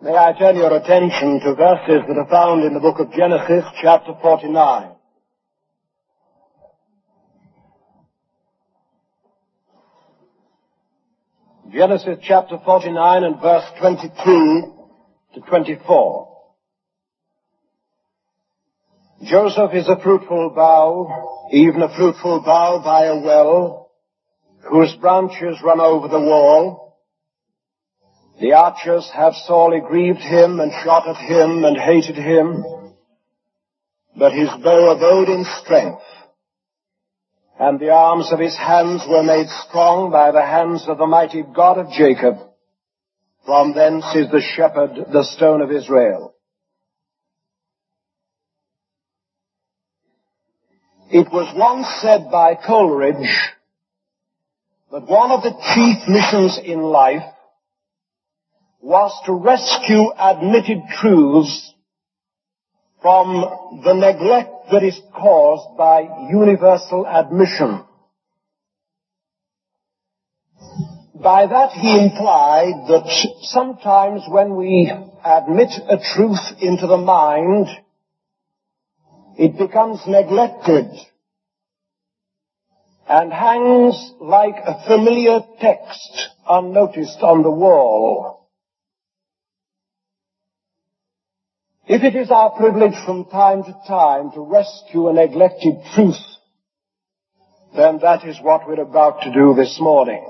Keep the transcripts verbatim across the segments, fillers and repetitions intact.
May I turn your attention to verses that are found in the book of Genesis, chapter forty-nine. Genesis chapter forty-nine and verse twenty-two to twenty-four. Joseph is a fruitful bough, even a fruitful bough by a well, whose branches run over the wall. The archers have sorely grieved him and shot at him and hated him, but his bow abode in strength, and the arms of his hands were made strong by the hands of the mighty God of Jacob. From thence is the shepherd, the stone of Israel. It was once said by Coleridge that one of the chief missions in life was to rescue admitted truths from the neglect that is caused by universal admission. By that he implied that sometimes when we admit a truth into the mind, it becomes neglected and hangs like a familiar text unnoticed on the wall. If it is our privilege from time to time to rescue a neglected truth, then that is what we're about to do this morning.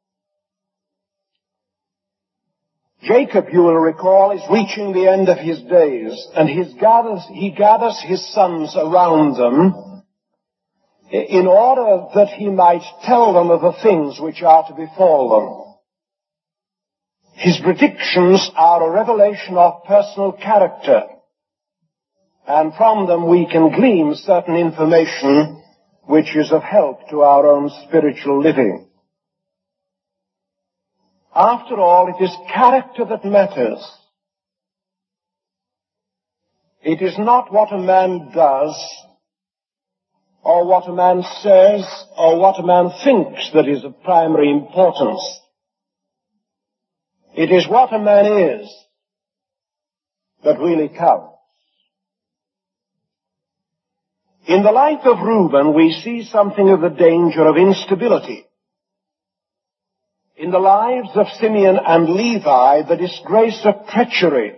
Jacob, you will recall, is reaching the end of his days, and he gathers, he gathers his sons around them in order that he might tell them of the things which are to befall them. His predictions are a revelation of personal character, and from them we can glean certain information which is of help to our own spiritual living. After all, it is character that matters. It is not what a man does, or what a man says, or what a man thinks that is of primary importance. It is what a man is that really counts. In the life of Reuben, we see something of the danger of instability. In the lives of Simeon and Levi, the disgrace of treachery.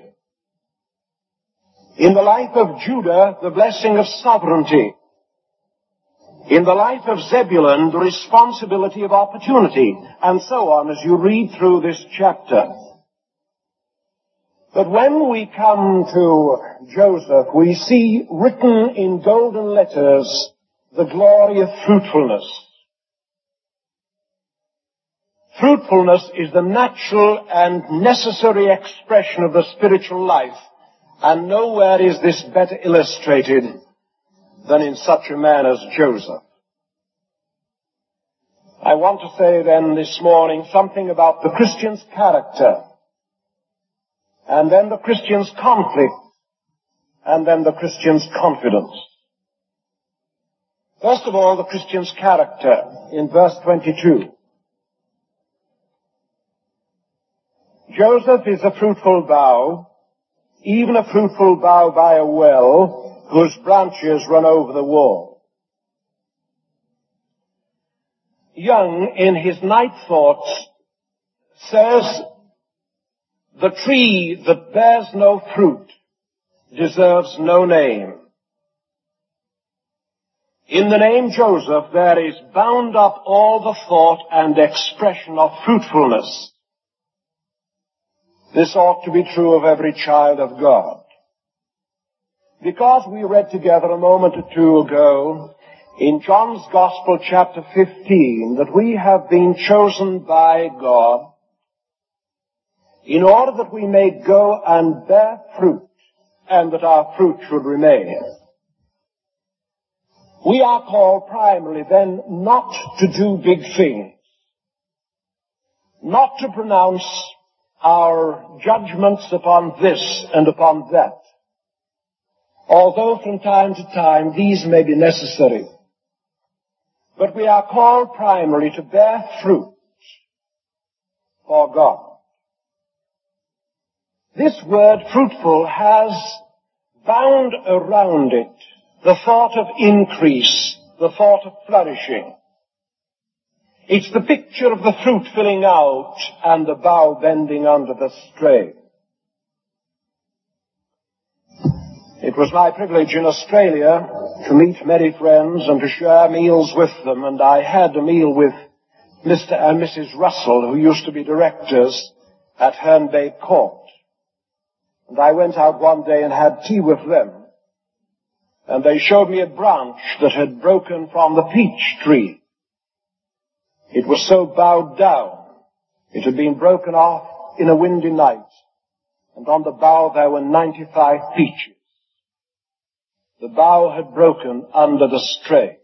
In the life of Judah, the blessing of sovereignty. In the life of Zebulun, the responsibility of opportunity, and so on as you read through this chapter. But when we come to Joseph, we see written in golden letters the glory of fruitfulness. Fruitfulness is the natural and necessary expression of the spiritual life, and nowhere is this better illustrated than in such a man as Joseph. I want to say then this morning something about the Christian's character, and then the Christian's conflict, and then the Christian's confidence. First of all, the Christian's character in verse twenty-two. Joseph is a fruitful bough, even a fruitful bough by a well, whose branches run over the wall. Young, in his Night Thoughts, says, the tree that bears no fruit deserves no name. In the name Joseph, there is bound up all the thought and expression of fruitfulness. This ought to be true of every child of God. Because we read together a moment or two ago in John's Gospel chapter fifteen that we have been chosen by God in order that we may go and bear fruit and that our fruit should remain. We are called primarily then not to do big things, not to pronounce our judgments upon this and upon that, although from time to time these may be necessary. But we are called primarily to bear fruit for God. This word fruitful has bound around it the thought of increase, the thought of flourishing. It's the picture of the fruit filling out and the bough bending under the strain. It was my privilege in Australia to meet many friends and to share meals with them, and I had a meal with Mister and Missus Russell, who used to be directors at Herne Bay Court. And I went out one day and had tea with them, and they showed me a branch that had broken from the peach tree. It was so bowed down. It had been broken off in a windy night, and on the bough there were ninety-five peaches. The bough had broken under the strain.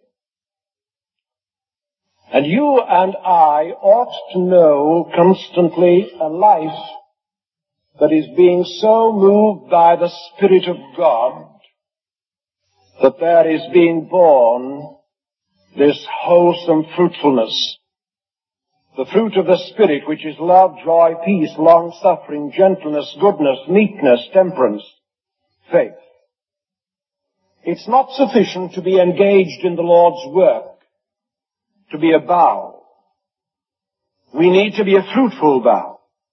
And you and I ought to know constantly a life that is being so moved by the Spirit of God that there is being born this wholesome fruitfulness. The fruit of the Spirit, which is love, joy, peace, long-suffering, gentleness, goodness, meekness, temperance, faith. It's not sufficient to be engaged in the Lord's work, to be a bough. We need to be a fruitful bough.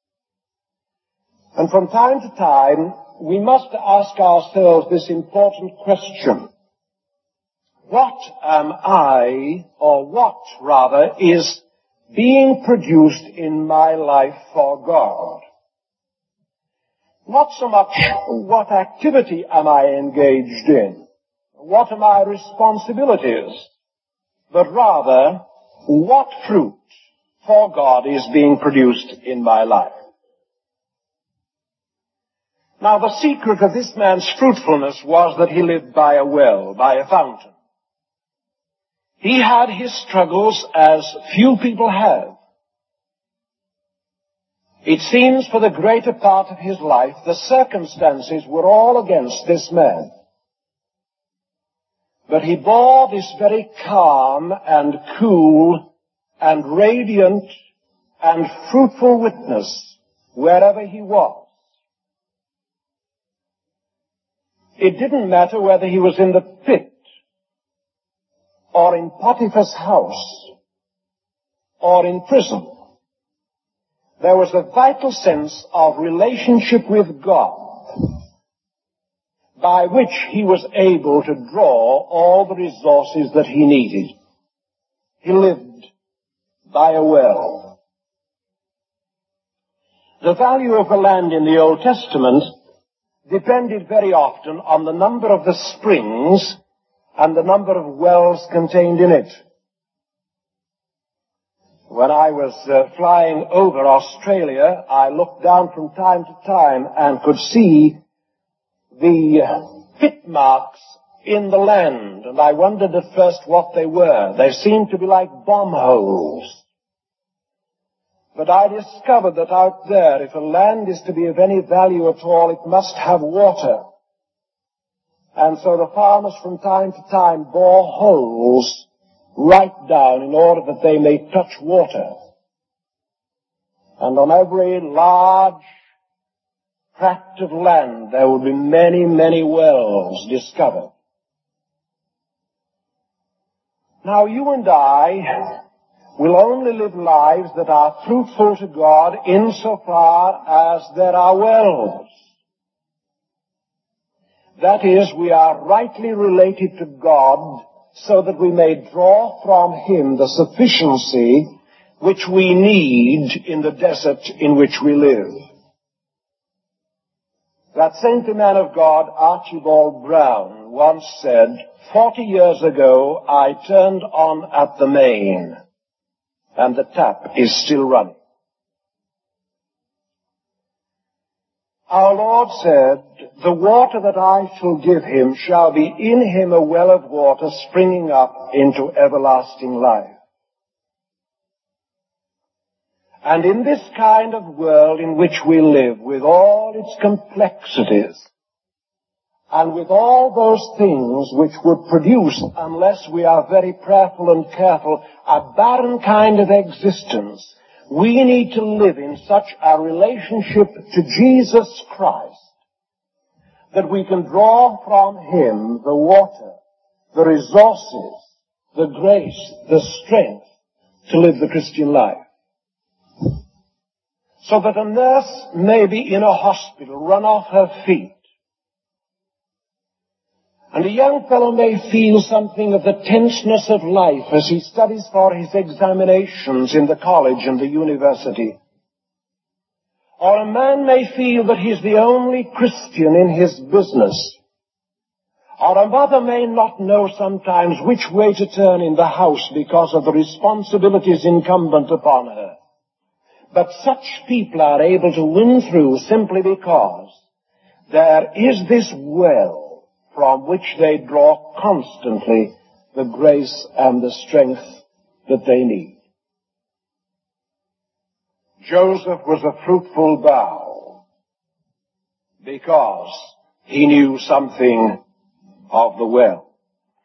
And from time to time, we must ask ourselves this important question. What am I, or what, rather, is being produced in my life for God? Not so much what activity am I engaged in, what are my responsibilities, but rather what fruit for God is being produced in my life. Now, the secret of this man's fruitfulness was that he lived by a well, by a fountain. He had his struggles as few people have. It seems for the greater part of his life, the circumstances were all against this man. But he bore this very calm and cool and radiant and fruitful witness wherever he was. It didn't matter whether he was in the pit or in Potiphar's house or in prison. There was a vital sense of relationship with God by which he was able to draw all the resources that he needed. He lived by a well. The value of the land in the Old Testament depended very often on the number of the springs and the number of wells contained in it. When I was uh, flying over Australia, I looked down from time to time and could see the uh, pit marks in the land, and I wondered at first what they were. They seemed to be like bomb holes. But I discovered that out there, if a land is to be of any value at all, it must have water. And so the farmers from time to time bore holes right down in order that they may touch water. And on every large tract of land, there would be many, many wells discovered. Now you and I will only live lives that are fruitful to God insofar as there are wells. That is, we are rightly related to God so that we may draw from Him the sufficiency which we need in the desert in which we live. That saintly man of God, Archibald Brown, once said, forty years ago I turned on at the main, and the tap is still running. Our Lord said, the water that I shall give him shall be in him a well of water springing up into everlasting life. And in this kind of world in which we live, with all its complexities, and with all those things which would produce, unless we are very prayerful and careful, a barren kind of existence, We need to live in such a relationship to Jesus Christ that we can draw from Him the water, the resources, the grace, the strength to live the Christian life. So that a nurse may be in a hospital, run off her feet, and a young fellow may feel something of the tenseness of life as he studies for his examinations in the college and the university. Or a man may feel that he's the only Christian in his business. Or a mother may not know sometimes which way to turn in the house because of the responsibilities incumbent upon her. But such people are able to win through simply because there is this well from which they draw constantly the grace and the strength that they need. Joseph was a fruitful bough because he knew something of the well.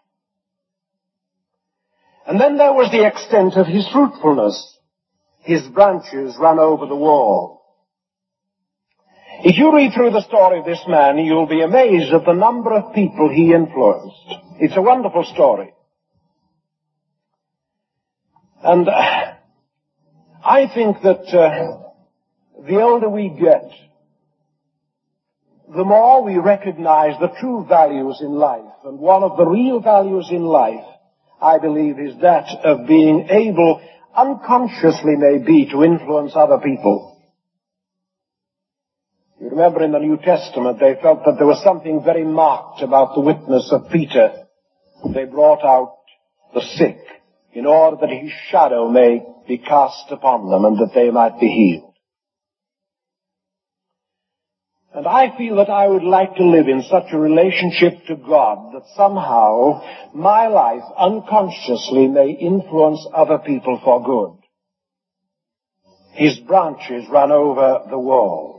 And then there was the extent of his fruitfulness. His branches ran over the wall. If you read through the story of this man, you'll be amazed at the number of people he influenced. It's a wonderful story. And uh, I think that uh, the older we get, the more we recognize the true values in life. And one of the real values in life, I believe, is that of being able, unconsciously maybe, to influence other people. You remember in the New Testament, they felt that there was something very marked about the witness of Peter. They brought out the sick in order that his shadow may be cast upon them and that they might be healed. And I feel that I would like to live in such a relationship to God that somehow my life unconsciously may influence other people for good. His branches run over the wall.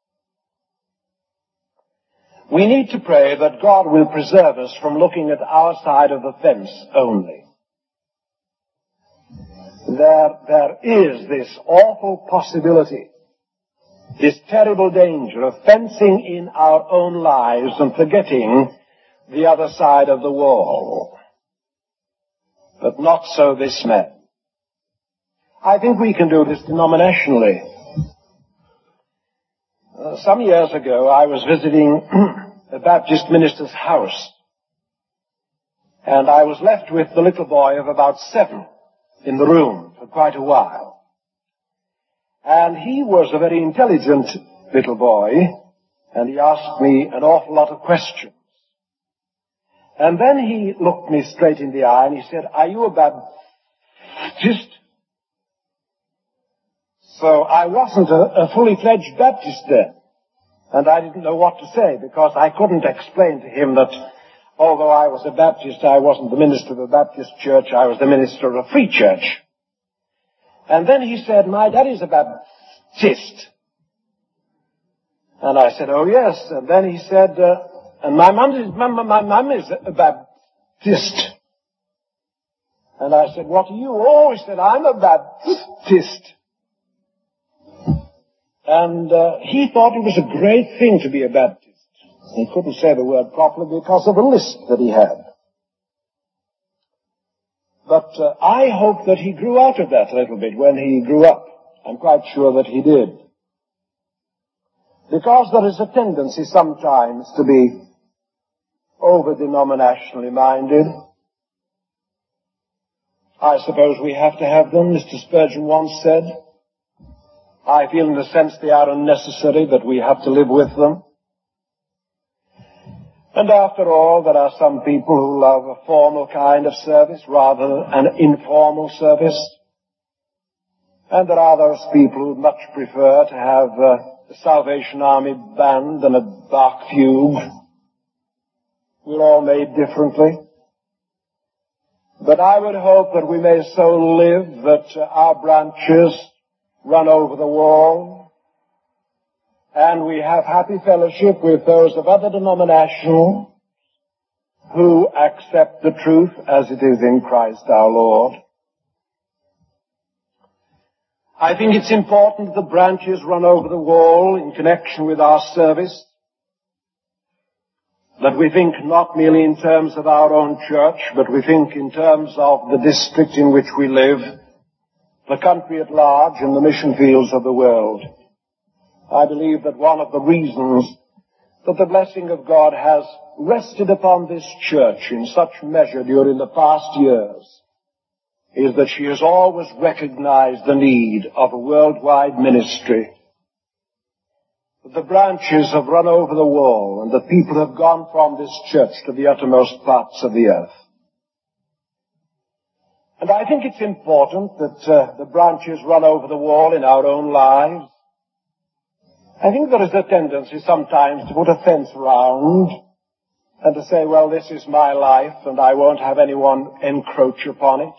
We need to pray that God will preserve us from looking at our side of the fence only. There, there is this awful possibility, this terrible danger of fencing in our own lives and forgetting the other side of the wall. But not so this man. I think we can do this denominationally. Uh, some years ago, I was visiting a Baptist minister's house, and I was left with the little boy of about seven in the room for quite a while. And he was a very intelligent little boy, and he asked me an awful lot of questions. And then he looked me straight in the eye and he said, "Are you a Baptist?" So I wasn't a, a fully fledged Baptist then. And I didn't know what to say because I couldn't explain to him that although I was a Baptist, I wasn't the minister of a Baptist church, I was the minister of a free church. And then he said, "My daddy's a Baptist." And I said, "Oh yes." And then he said, uh, and my mum is, my, my mum is a Baptist. And I said, "What are you?" "Oh," he said, "I'm a Baptist." And uh, he thought it was a great thing to be a Baptist. He couldn't say the word properly because of a lisp that he had. But uh, I hope that he grew out of that a little bit when he grew up. I'm quite sure that he did. Because there is a tendency sometimes to be over-denominationally minded. I suppose we have to have them, Mister Spurgeon once said. I feel in a sense they are unnecessary, but we have to live with them. And after all, there are some people who love a formal kind of service rather than an informal service. And there are those people who much prefer to have uh, a Salvation Army band than a Bach fugue. We're all made differently. But I would hope that we may so live that uh, our branches run over the wall, and we have happy fellowship with those of other denominations who accept the truth as it is in Christ our Lord. I think it's important the branches run over the wall in connection with our service, that we think not merely in terms of our own church, but we think in terms of the district in which we live, the country at large, and the mission fields of the world. I believe that one of the reasons that the blessing of God has rested upon this church in such measure during the past years is that she has always recognized the need of a worldwide ministry. The branches have run over the wall, and the people have gone from this church to the uttermost parts of the earth. And I think it's important that uh, the branches run over the wall in our own lives. I think there is a tendency sometimes to put a fence around and to say, well, this is my life and I won't have anyone encroach upon it.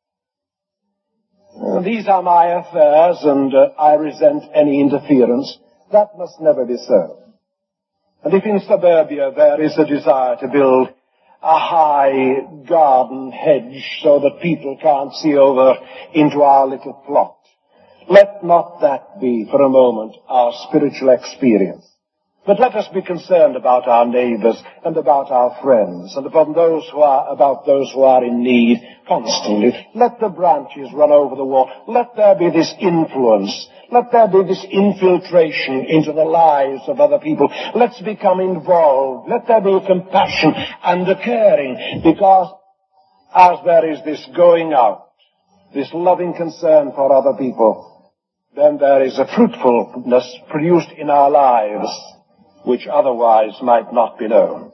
Uh, these are my affairs and uh, I resent any interference. That must never be so. And if in suburbia there is a desire to build a high garden hedge so that people can't see over into our little plot, let not that be for a moment our spiritual experience. But let us be concerned about our neighbors and about our friends and about those who are, about those who are in need constantly. Let the branches run over the wall. Let there be this influence. Let there be this infiltration into the lives of other people. Let's become involved. Let there be a compassion and a caring, because as there is this going out, this loving concern for other people, then there is a fruitfulness produced in our lives which otherwise might not be known.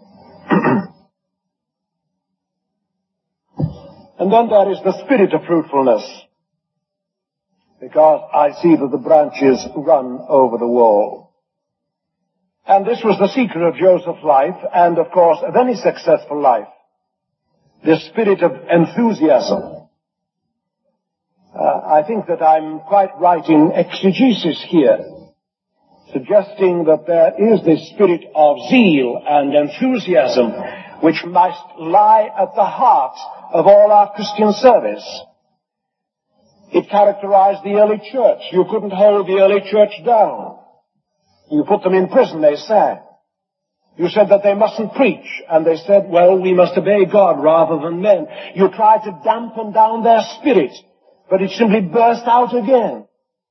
And then there is the spirit of fruitfulness, because I see that the branches run over the wall. And this was the secret of Joseph's life, and of course of any successful life, the spirit of enthusiasm. Uh, I think that I'm quite right in exegesis here, suggesting that there is this spirit of zeal and enthusiasm which must lie at the heart of all our Christian service. It characterized the early church. You couldn't hold the early church down. You put them in prison, they sang. You said that they mustn't preach, and they said, well, we must obey God rather than men. You tried to dampen down their spirit, but it simply burst out again.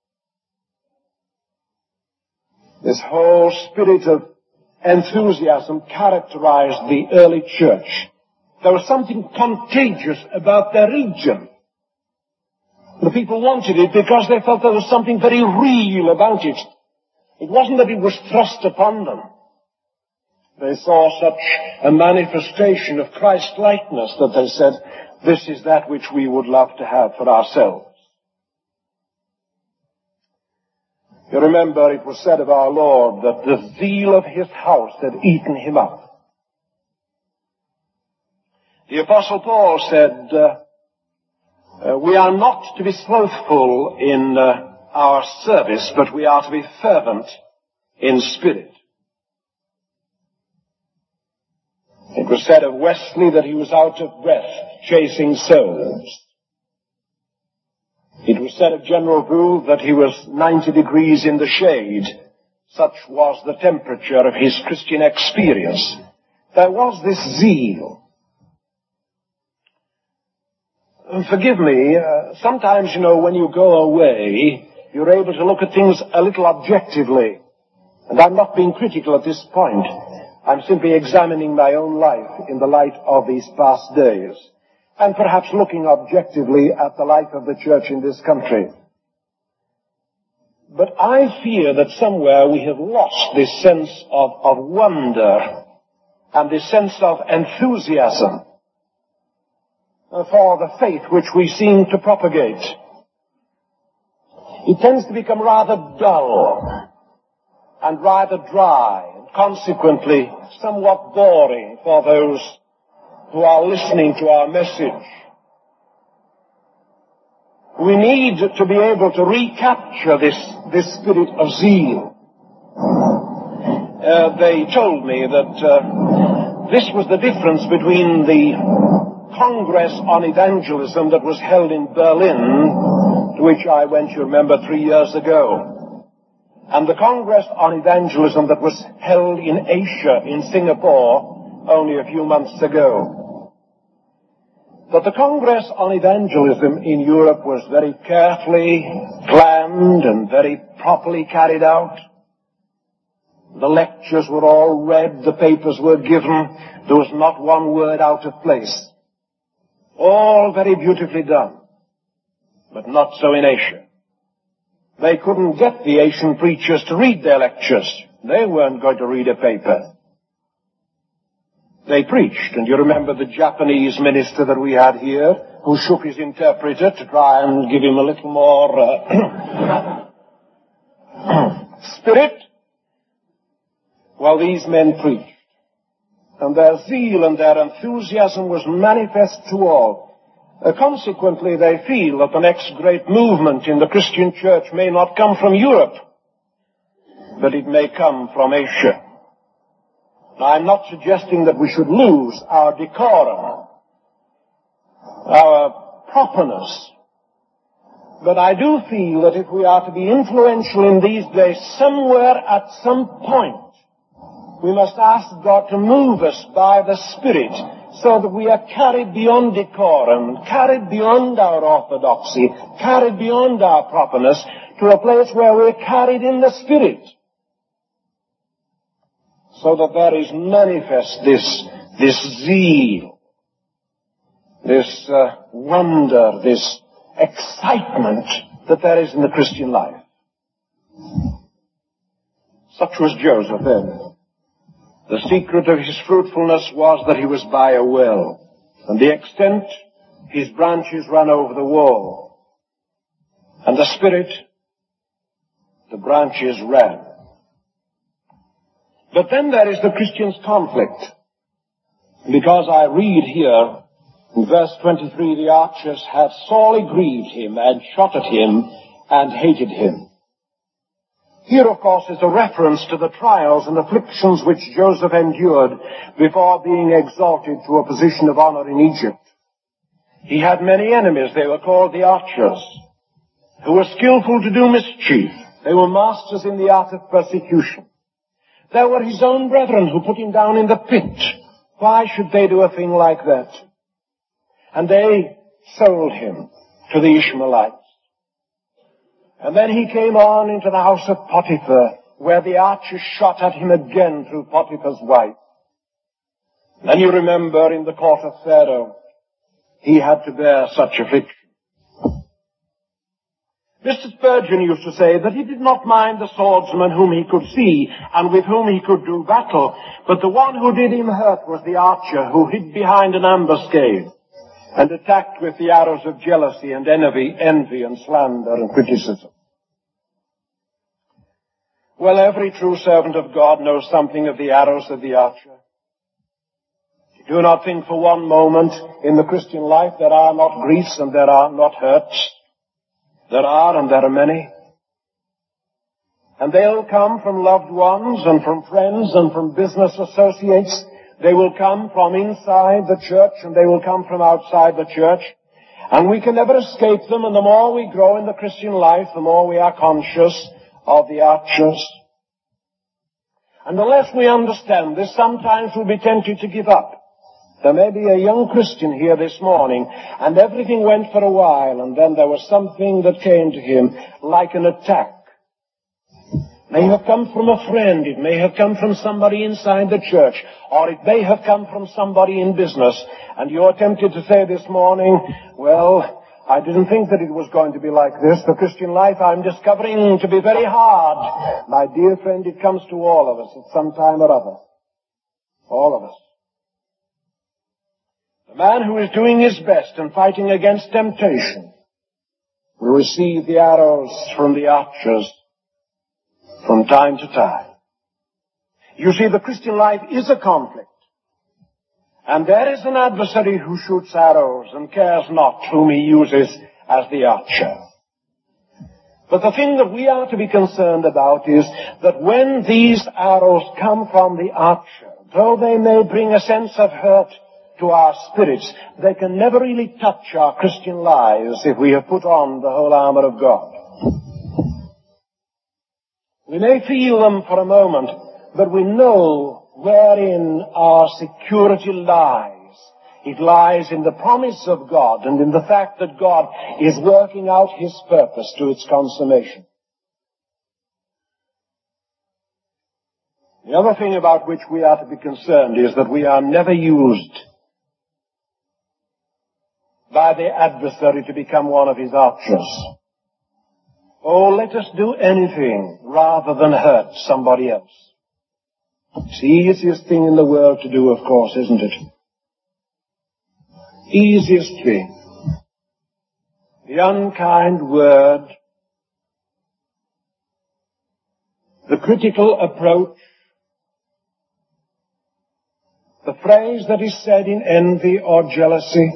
This whole spirit of enthusiasm characterized the early church. There was something contagious about their region. The people wanted it because they felt there was something very real about it. It wasn't that it was thrust upon them. They saw such a manifestation of Christ-likeness that they said, this is that which we would love to have for ourselves. You remember it was said of our Lord that the zeal of his house had eaten him up. The Apostle Paul said, uh, uh, we are not to be slothful in uh, our service, but we are to be fervent in spirit. It was said of Wesley that he was out of breath chasing souls. It was said of General Booth that he was ninety degrees in the shade. Such was the temperature of his Christian experience. There was this zeal. And forgive me, uh, sometimes, you know, when you go away, you're able to look at things a little objectively. And I'm not being critical at this point. I'm simply examining my own life in the light of these past days, and perhaps looking objectively at the life of the church in this country. But I fear that somewhere we have lost this sense of, of wonder and this sense of enthusiasm for the faith which we seem to propagate. It tends to become rather dull and rather dry, and consequently somewhat boring for those who are listening to our message. We need to be able to recapture this, this spirit of zeal. Uh, they told me that uh, this was the difference between the Congress on Evangelism that was held in Berlin to which I went, you remember, three years ago, and the Congress on Evangelism that was held in Asia, in Singapore, only a few months ago. But the Congress on Evangelism in Europe was very carefully planned and very properly carried out. The lectures were all read, the papers were given, there was not one word out of place. All very beautifully done. But not so in Asia. They couldn't get the Asian preachers to read their lectures. They weren't going to read a paper. They preached, and you remember the Japanese minister that we had here, who shook his interpreter to try and give him a little more uh, spirit. Well, these men preached, and their zeal and their enthusiasm was manifest to all. Uh, consequently, they feel that the next great movement in the Christian church may not come from Europe, but it may come from Asia. Now, I'm not suggesting that we should lose our decorum, our properness, but I do feel that if we are to be influential in these days, somewhere at some point, we must ask God to move us by the Spirit so that we are carried beyond decorum, carried beyond our orthodoxy, carried beyond our properness to a place where we're carried in the Spirit. So that there is manifest this, this zeal, this uh, wonder, this excitement that there is in the Christian life. Such was Joseph then. The secret of his fruitfulness was that he was by a well, and the extent his branches ran over the wall, and the Spirit, the branches ran. But then there is the Christian's conflict, because I read here in verse twenty-three, the archers had sorely grieved him and shot at him and hated him. Here, of course, is a reference to the trials and afflictions which Joseph endured before being exalted to a position of honor in Egypt. He had many enemies. They were called the archers, who were skillful to do mischief. They were masters in the art of persecution. There were his own brethren who put him down in the pit. Why should they do a thing like that? And they sold him to the Ishmaelites. And then he came on into the house of Potiphar, where the archers shot at him again through Potiphar's wife. Then you remember in the court of Pharaoh, he had to bear such affliction. Mister Spurgeon used to say that he did not mind the swordsman whom he could see and with whom he could do battle, but the one who did him hurt was the archer who hid behind an ambuscade and attacked with the arrows of jealousy and envy, envy and slander and criticism. Well, every true servant of God knows something of the arrows of the archer. Do not think for one moment in the Christian life there are not griefs and there are not hurts. There are, and there are many. And they'll come from loved ones and from friends and from business associates. They will come from inside the church and they will come from outside the church. And we can never escape them, and the more we grow in the Christian life, the more we are conscious of the archers. And unless we understand this, sometimes we'll be tempted to give up. There may be a young Christian here this morning, and everything went for a while, and then there was something that came to him like an attack. It may have come from a friend, it may have come from somebody inside the church, or it may have come from somebody in business, and you're tempted to say this morning, well, I didn't think that it was going to be like this. The Christian life I'm discovering to be very hard. My dear friend, it comes to all of us at some time or other. All of us. The man who is doing his best and fighting against temptation will receive the arrows from the archers from time to time. You see, the Christian life is a conflict. And there is an adversary who shoots arrows and cares not whom he uses as the archer. But the thing that we are to be concerned about is that when these arrows come from the archer, though they may bring a sense of hurt to our spirits, they can never really touch our Christian lives if we have put on the whole armor of God. We may feel them for a moment, but we know wherein our security lies. It lies in the promise of God and in the fact that God is working out His purpose to its consummation. The other thing about which we are to be concerned is that we are never used by the adversary to become one of his archers. Oh, let us do anything rather than hurt somebody else. It's the easiest thing in the world to do, of course, isn't it? Easiest thing. The unkind word, the critical approach, the phrase that is said in envy or jealousy.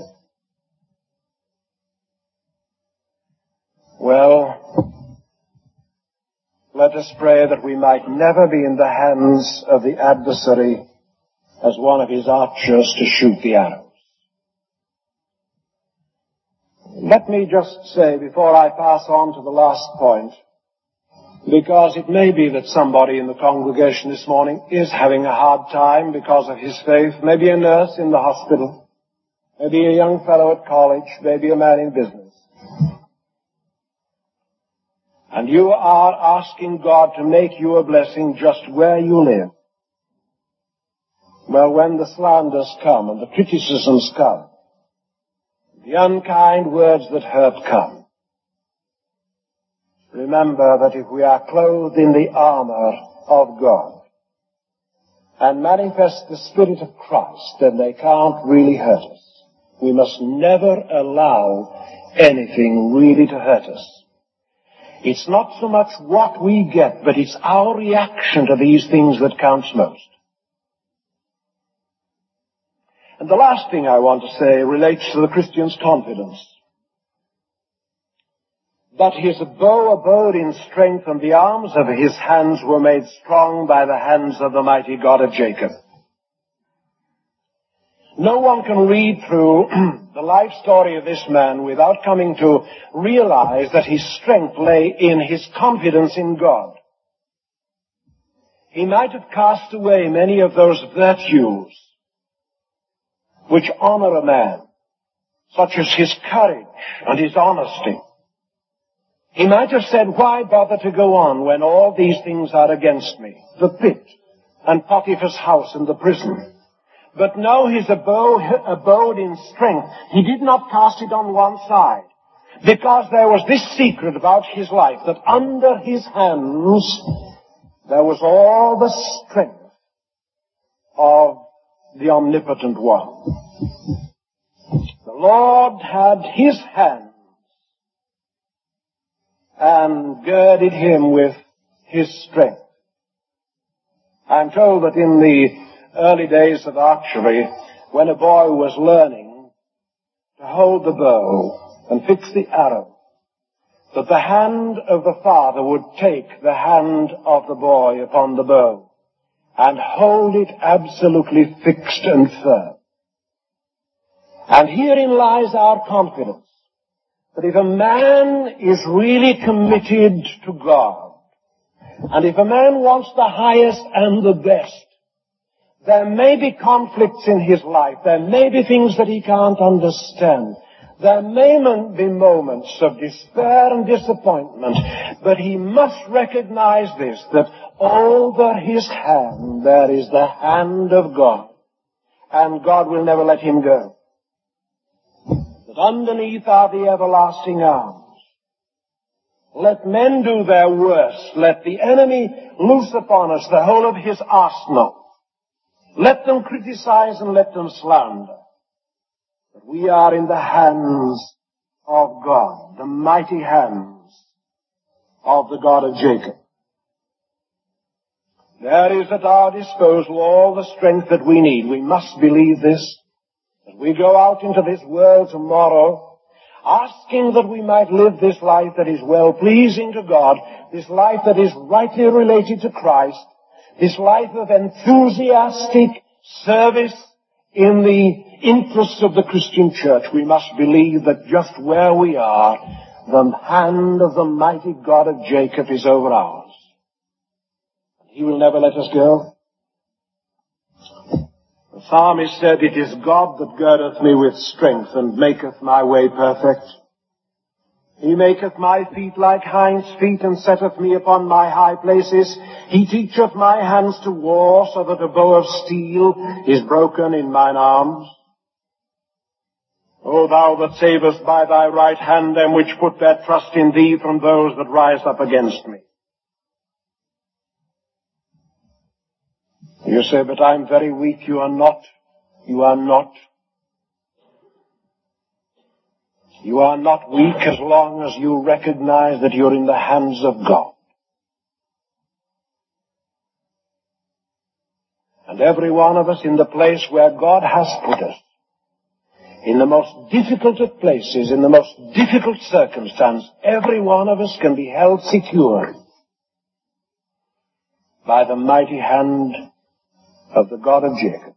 Well, let us pray that we might never be in the hands of the adversary as one of his archers to shoot the arrows. Let me just say before I pass on to the last point, because it may be that somebody in the congregation this morning is having a hard time because of his faith, maybe a nurse in the hospital, maybe a young fellow at college, maybe a man in business. And you are asking God to make you a blessing just where you live. Well, when the slanders come and the criticisms come, the unkind words that hurt come, remember that if we are clothed in the armor of God and manifest the Spirit of Christ, then they can't really hurt us. We must never allow anything really to hurt us. It's not so much what we get, but it's our reaction to these things that counts most. And the last thing I want to say relates to the Christian's confidence. But his bow abode in strength, and the arms of his hands were made strong by the hands of the mighty God of Jacob. No one can read through the life story of this man without coming to realize that his strength lay in his confidence in God. He might have cast away many of those virtues which honor a man, such as his courage and his honesty. He might have said, why bother to go on when all these things are against me? The pit and Potiphar's house and the prison. But no, his abode in strength. He did not cast it on one side, because there was this secret about his life, that under his hands there was all the strength of the omnipotent one. The Lord had his hands and girded him with his strength. I'm told that in the early days of archery, when a boy was learning to hold the bow and fix the arrow, that the hand of the father would take the hand of the boy upon the bow and hold it absolutely fixed and firm. And herein lies our confidence, that if a man is really committed to God, and if a man wants the highest and the best, there may be conflicts in his life. There may be things that he can't understand. There may be moments of despair and disappointment. But he must recognize this, that over his hand there is the hand of God. And God will never let him go. That underneath are the everlasting arms. Let men do their worst. Let the enemy loose upon us the whole of his arsenal. Let them criticize and let them slander. But we are in the hands of God, the mighty hands of the God of Jacob. There is at our disposal all the strength that we need. We must believe this. As we go out into this world tomorrow, asking that we might live this life that is well-pleasing to God, this life that is rightly related to Christ, this life of enthusiastic service in the interests of the Christian church, we must believe that just where we are, the hand of the mighty God of Jacob is over ours. He will never let us go. The psalmist said, "It is God that girdeth me with strength, and maketh my way perfect. He maketh my feet like hinds' feet, and setteth me upon my high places. He teacheth my hands to war, so that a bow of steel is broken in mine arms. O thou that savest by thy right hand them which put their trust in thee from those that rise up against me." You say, "But I'm very weak." You are not. You are not. You are not weak as long as you recognize that you're in the hands of God. And every one of us in the place where God has put us, in the most difficult of places, in the most difficult circumstance, every one of us can be held secure by the mighty hand of the God of Jacob.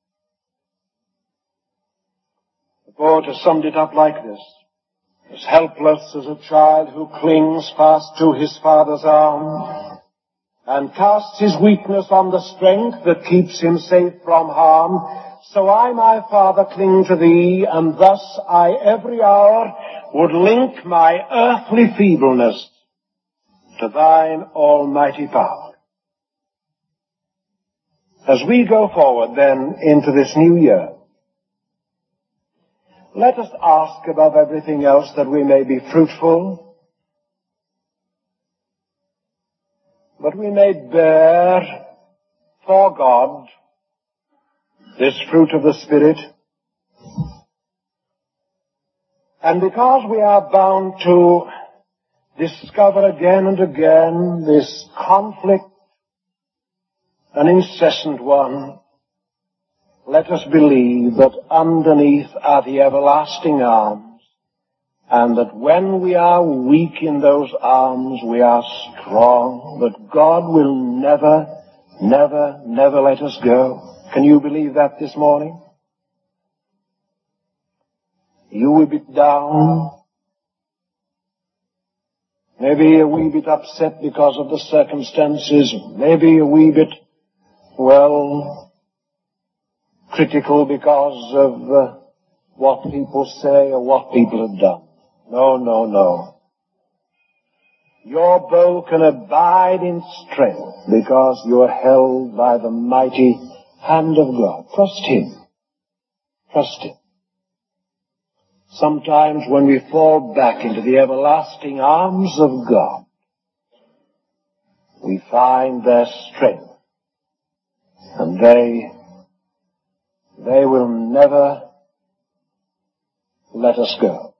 The poet has summed it up like this: as helpless as a child who clings fast to his father's arm and casts his weakness on the strength that keeps him safe from harm, so I, my Father, cling to thee, and thus I every hour would link my earthly feebleness to thine almighty power. As we go forward then into this new year, let us ask above everything else that we may be fruitful, but we may bear for God this fruit of the Spirit. And because we are bound to discover again and again this conflict, an incessant one, let us believe that underneath are the everlasting arms, and that when we are weak in those arms, we are strong, that God will never, never, never let us go. Can you believe that this morning? You will be down, maybe a wee bit upset because of the circumstances, maybe a wee bit, well, critical because of uh, what people say or what people have done. No, no, no. Your bow can abide in strength because you are held by the mighty hand of God. Trust Him. Trust Him. Sometimes when we fall back into the everlasting arms of God, we find their strength. And they, they will never let us go.